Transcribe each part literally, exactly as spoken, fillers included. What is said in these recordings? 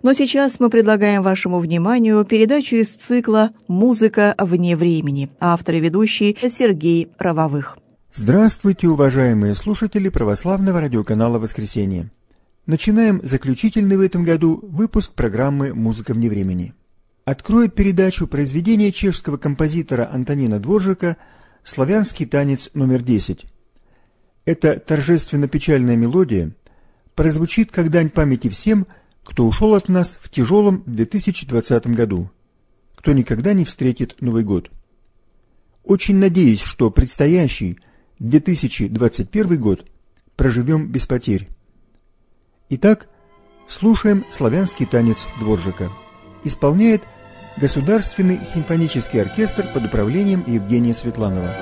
Но сейчас мы предлагаем вашему вниманию передачу из цикла «Музыка вне времени». Автор и ведущий Сергей Рововых. Здравствуйте, уважаемые слушатели православного радиоканала «Воскресенье». Начинаем заключительный в этом году выпуск программы «Музыка вне времени». Откроет передачу произведение чешского композитора Антонина Дворжака «Славянский танец номер десять». Эта торжественно-печальная мелодия прозвучит как дань памяти всем, кто ушел от нас в тяжелом две тысячи двадцатом году, кто никогда не встретит Новый год. Очень надеюсь, что предстоящий две тысячи двадцать первый год проживем без потерь. Итак, слушаем славянский танец Дворжака. Исполняет Государственный симфонический оркестр под управлением Евгения Светланова.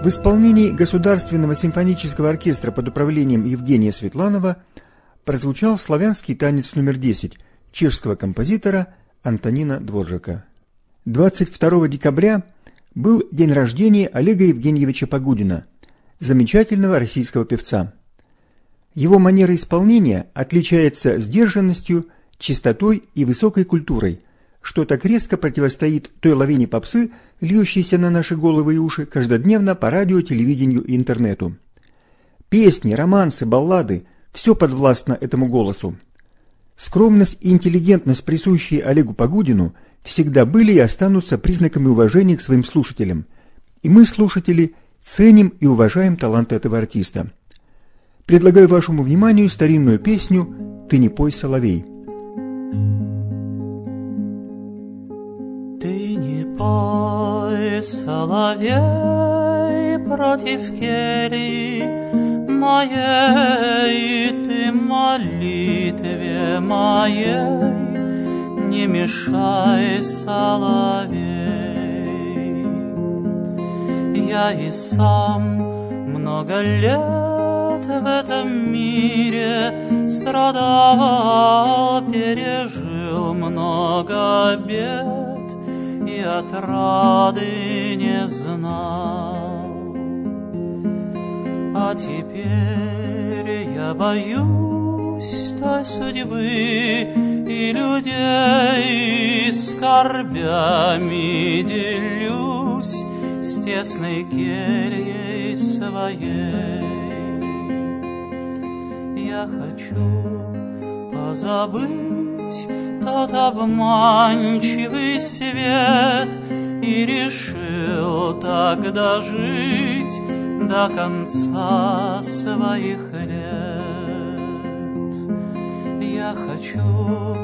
В исполнении Государственного симфонического оркестра под управлением Евгения Светланова прозвучал славянский танец номер десять чешского композитора Антонина Дворжака. двадцать второго декабря был день рождения Олега Евгеньевича Погудина, замечательного российского певца. Его манера исполнения отличается сдержанностью, чистотой и высокой культурой, что так резко противостоит той лавине попсы, льющейся на наши головы и уши каждодневно по радио, телевидению и интернету. Песни, романсы, баллады – все подвластно этому голосу. Скромность и интеллигентность, присущие Олегу Погудину, всегда были и останутся признаками уважения к своим слушателям. И мы, слушатели, ценим и уважаем талант этого артиста. Предлагаю вашему вниманию старинную песню «Ты не пой, соловей». Ты не пой, соловей, против кельи моей, ты молитве моей не мешай, соловей. Я и сам много лет в этом мире страдал, пережил много бед и отрады не знал. А теперь я боюсь той судьбы и людей, скорбями делюсь с тесной кельей своей. Я хочу позабыть тот обманчивый свет и решил тогда жить до конца своих лет. Я хочу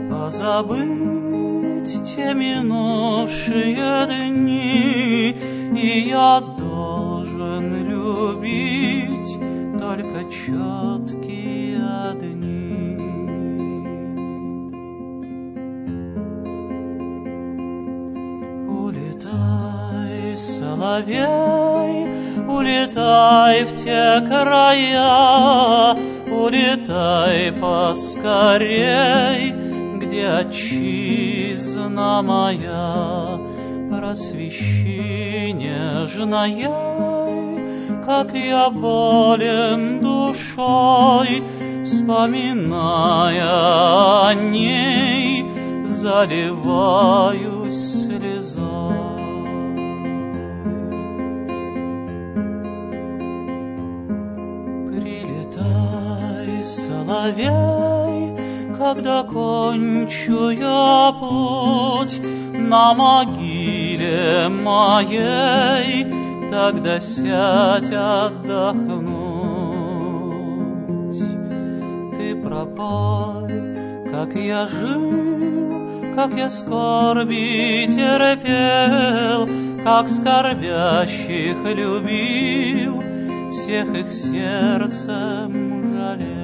позабыть те минувшие дни, и я должен любить только четкие дни. Улетай, соловей, улетай в те края, улетай поскорей, где отчизна моя. Просвещи нежная, как я болен душой, вспоминая о ней, заливаюсь слезой. Прилетай, соловей, когда кончу я путь на могиле моей, тогда сядь отдохнуть. Ты пропой, как я жил, как я скорби терпел, как скорбящих любил, всех их сердцем жалел.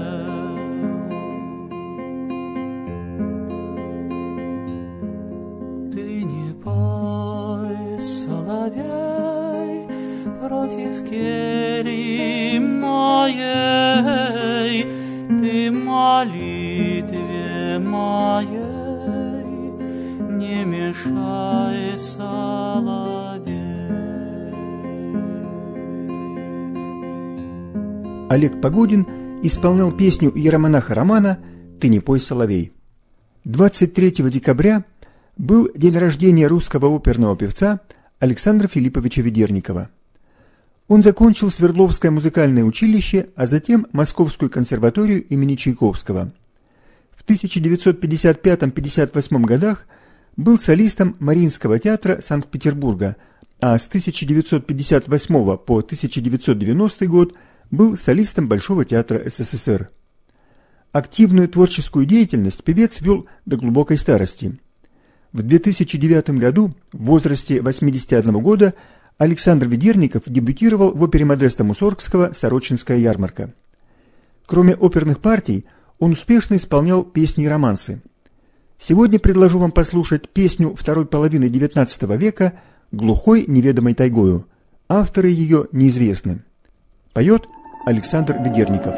Против кельи моей, ты молитве моей не мешай, соловей. Олег Погудин исполнял песню иеромонаха Романа «Ты не пой, соловей». двадцать третьего декабря был день рождения русского оперного певца Александра Филипповича Ведерникова. Он закончил Свердловское музыкальное училище, а затем Московскую консерваторию имени Чайковского. В тысяча девятьсот пятьдесят пятом — пятьдесят восьмом годах был солистом Мариинского театра Санкт-Петербурга, а с тысяча девятьсот пятьдесят восьмого по тысяча девятьсот девяностый год был солистом Большого театра СССР. Активную творческую деятельность певец вел до глубокой старости. В две тысячи девятом году, в возрасте восьмидесяти одного года, Александр Ведерников дебютировал в опере Модеста Мусоргского «Сорочинская ярмарка». Кроме оперных партий, он успешно исполнял песни и романсы. Сегодня предложу вам послушать песню второй половины девятнадцатого века «Глухой неведомой тайгою» Авторы ее неизвестны. Поет Александр Ведерников.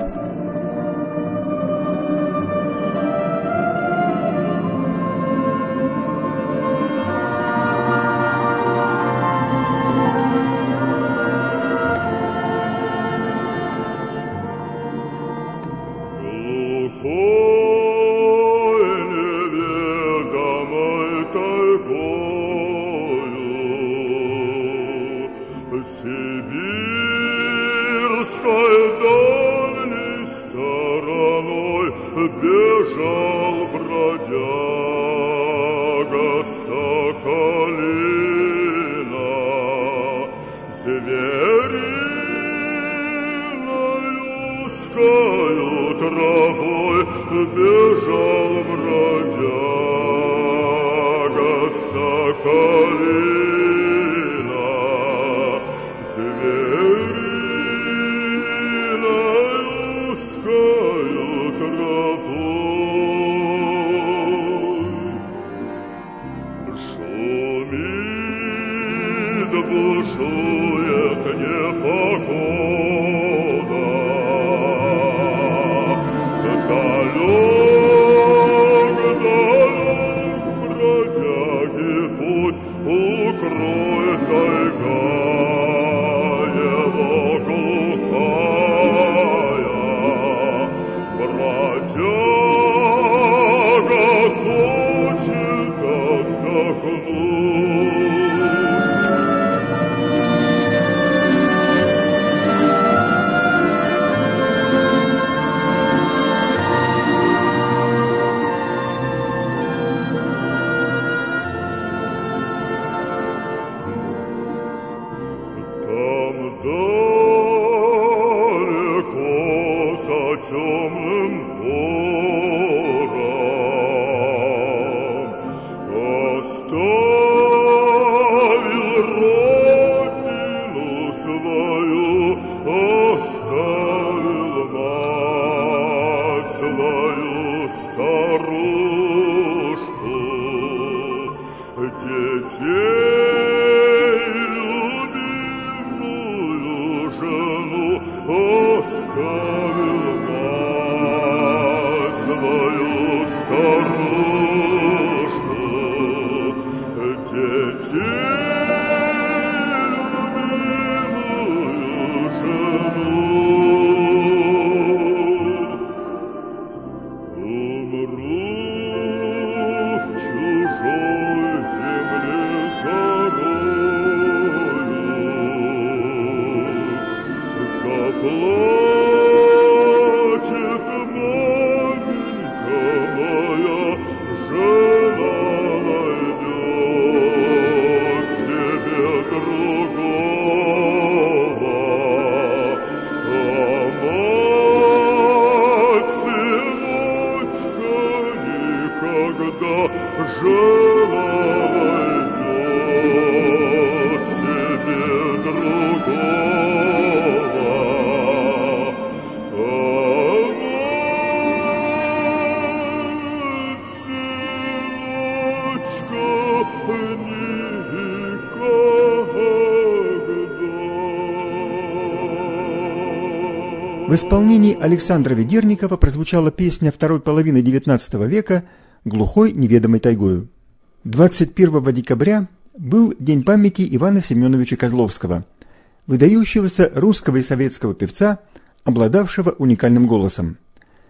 В исполнении Александра Ведерникова прозвучала песня второй половины девятнадцатого века «Глухой неведомой тайгою». двадцать первого декабря был День памяти Ивана Семеновича Козловского, выдающегося русского и советского певца, обладавшего уникальным голосом.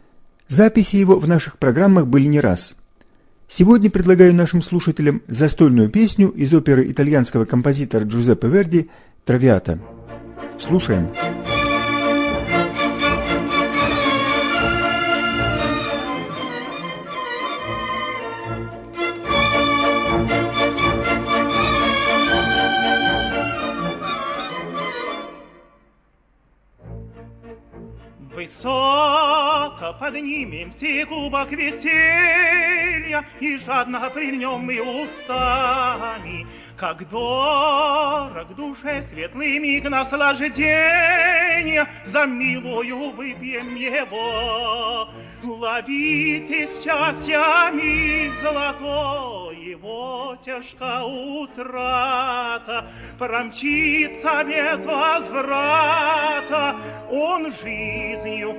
Записи его в наших программах были не раз. Сегодня предлагаю нашим слушателям застольную песню из оперы итальянского композитора Джузеппе Верди «Травиата». Слушаем. Высоко поднимемся, кубок веселья, и жадно прильнем мы устами, как дорог душе светлый миг наслаждения, за милую выпьем его. Ловите счастья миг золотой, его тяжка утрата, промчится без возврата он жизнью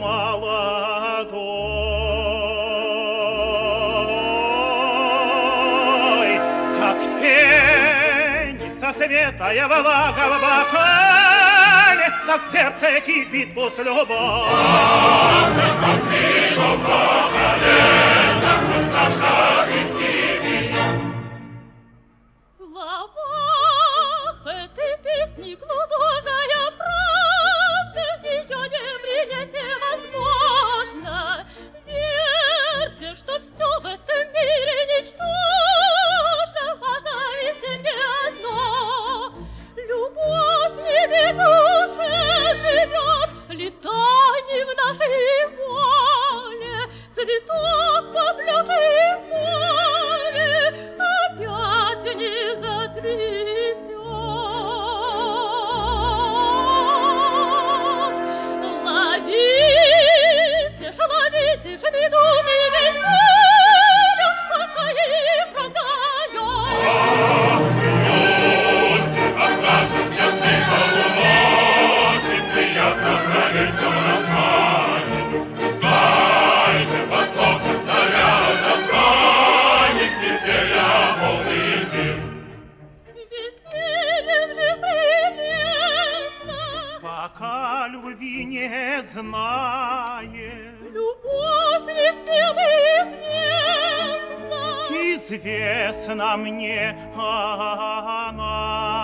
молодой. Как пенится светая влага в бокале, так в сердце кипит пусть любовь. Глубокая правда, ее не принять невозможно. Верьте, что все в этом мире ничтожно, важно ведь не одно. Любовь не в душе живет, летание в нашей воле, цветок поблёжий в поле опять не зацветет. Пока любви не знает, любовь ли всем известна? Известна мне она.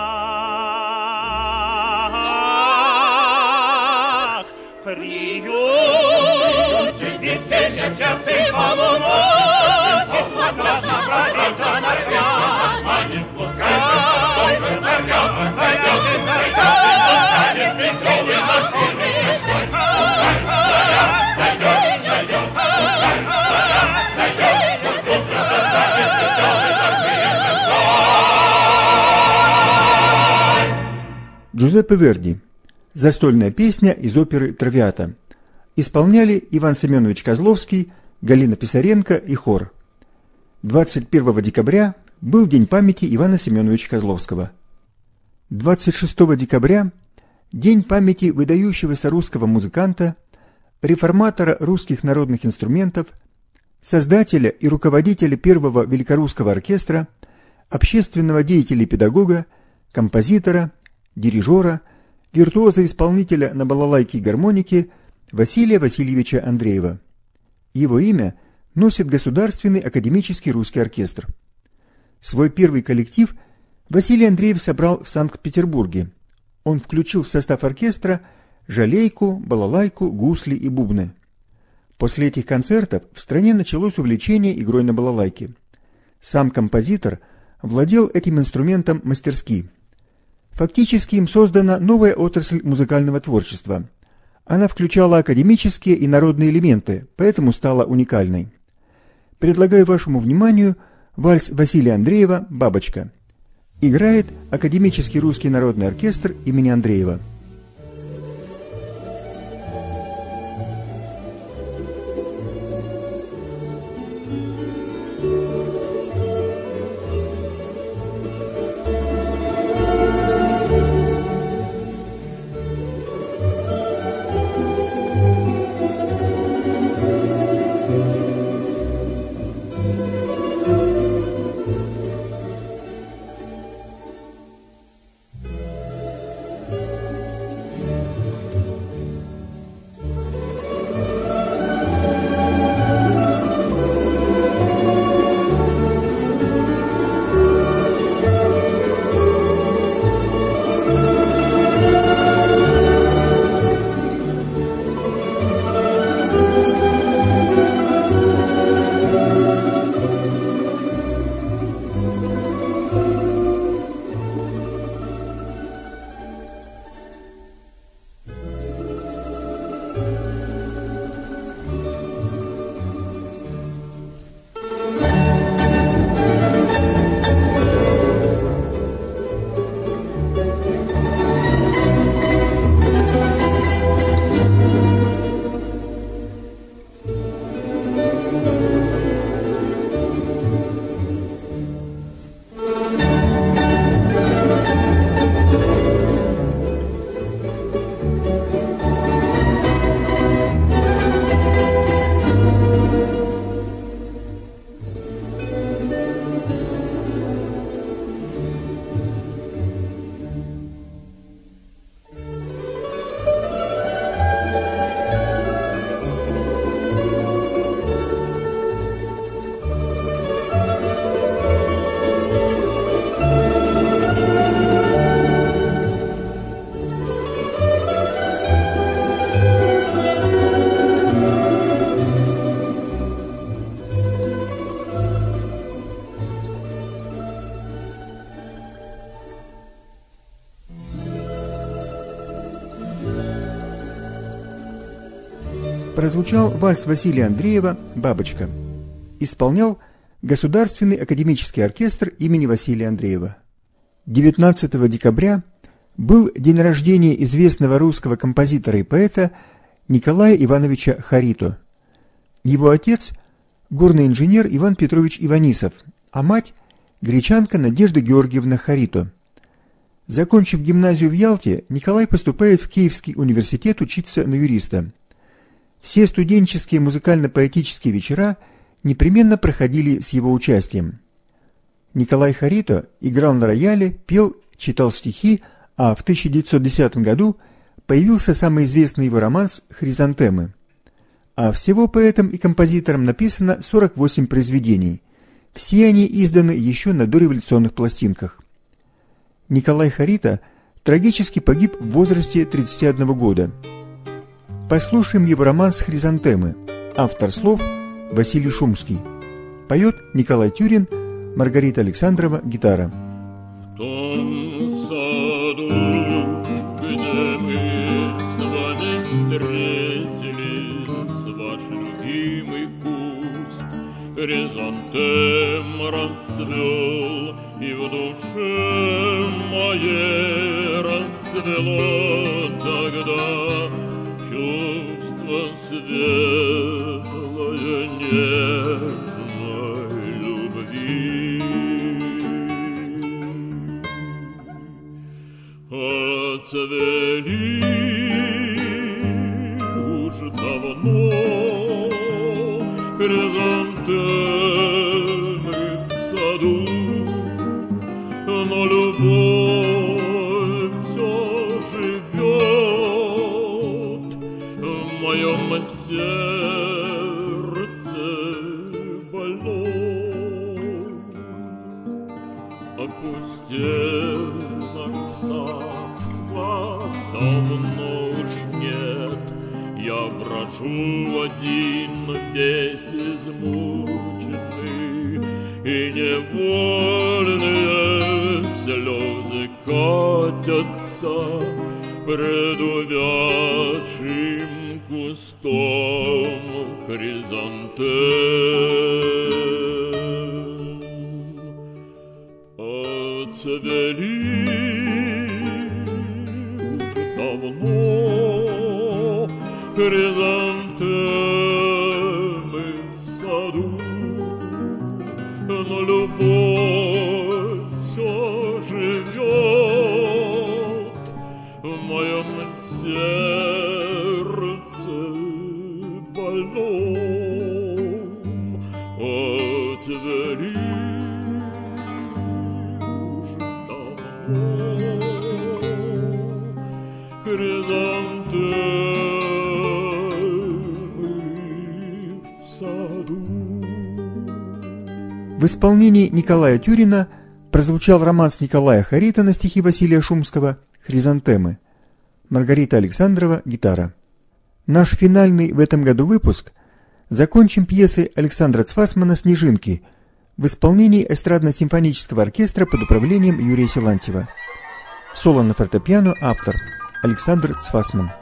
Приют веселья часы полуночи, отважно пройдет на свят, а не пускай зайдет, зайдет, зайдет, станет веселый наш первый ночной. Зайдет, зайдет, зайдет, пусть утро заставит веселый наш первый ночной. Джузеппе Верди. Застольная песня из оперы «Травиата». Исполняли Иван Семенович Козловский, Галина Писаренко и хор. двадцать первого декабря был День памяти Ивана Семеновича Козловского. двадцать шестого декабря – День памяти выдающегося русского музыканта, реформатора русских народных инструментов, создателя и руководителя первого великорусского оркестра, общественного деятеля и педагога, композитора, дирижера, виртуоза-исполнителя на балалайке и гармонике Василия Васильевича Андреева. Его имя носит Государственный академический русский оркестр. Свой первый коллектив Василий Андреев собрал в Санкт-Петербурге. Он включил в состав оркестра жалейку, балалайку, гусли и бубны. После этих концертов в стране началось увлечение игрой на балалайке. Сам композитор владел этим инструментом мастерски. Фактически им создана новая отрасль музыкального творчества. Она включала академические и народные элементы, поэтому стала уникальной. Предлагаю вашему вниманию вальс Василия Андреева «Бабочка». Играет Академический русский народный оркестр имени Андреева. прозвучал вальс Василия Андреева «Бабочка». Исполнял Государственный академический оркестр имени Василия Андреева. девятнадцатого декабря был день рождения известного русского композитора и поэта Николая Ивановича Харито. Его отец – горный инженер Иван Петрович Иванисов, а мать – гречанка Надежда Георгиевна Харито. Закончив гимназию в Ялте, Николай поступает в Киевский университет учиться на юриста. Все студенческие музыкально-поэтические вечера непременно проходили с его участием. Николай Харито играл на рояле, пел, читал стихи, а в тысяча девятьсот десятом году появился самый известный его романс «Хризантемы». А всего поэтом и композитором написано сорок восемь произведений. Все они изданы еще на дореволюционных пластинках. Николай Харито трагически погиб в возрасте тридцати одного года. Послушаем его романс «Хризантемы». Автор слов Василий Шумский. Поет Николай Тюрин, Маргарита Александрова, гитара. В том саду, где мы с вами встретились, ваш любимый куст хризантем расцвел, и в душе моей расцвело тогда чувство светлое, нежной любви. Отцвели уж давно хризантемы в саду, но любовь все живет в моем сердце больном. Опустел наш сад, вас давно уж нет, я брожу один, весь измученный, и невольные слезы катятся пред увядшим кустом хризантем. Отцвели уж давно хризантемы в саду, но любовь все живет в моем сердце больном. Отвели уж давно хризантемы в саду. В исполнении Николая Тюрина прозвучал романс Николая Харито на стихи Василия Шумского «Хризантемы». Маргарита Александрова, гитара. Наш финальный в этом году выпуск закончим пьесой Александра Цфасмана «Снежинки» в исполнении эстрадно-симфонического оркестра под управлением Юрия Силантьева. Соло на фортепиано, автор Александр Цфасман.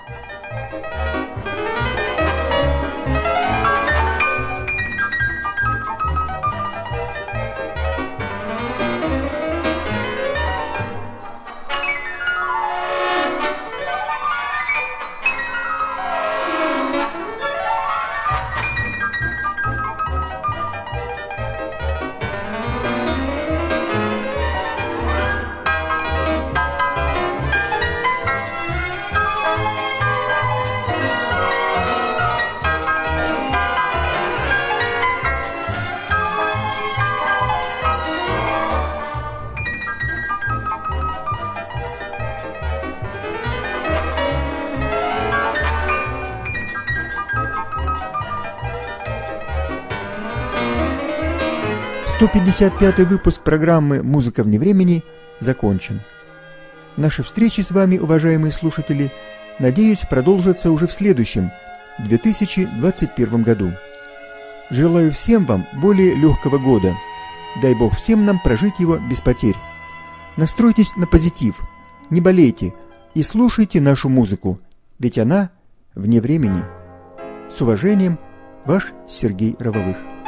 сто пятьдесят пятый выпуск программы «Музыка вне времени» закончен. Наши встречи с вами, уважаемые слушатели, надеюсь, продолжатся уже в следующем, две тысячи двадцать первом году. Желаю всем вам более легкого года. Дай Бог всем нам прожить его без потерь. Настройтесь на позитив, не болейте и слушайте нашу музыку, ведь она вне времени. С уважением, ваш Сергей Рововых.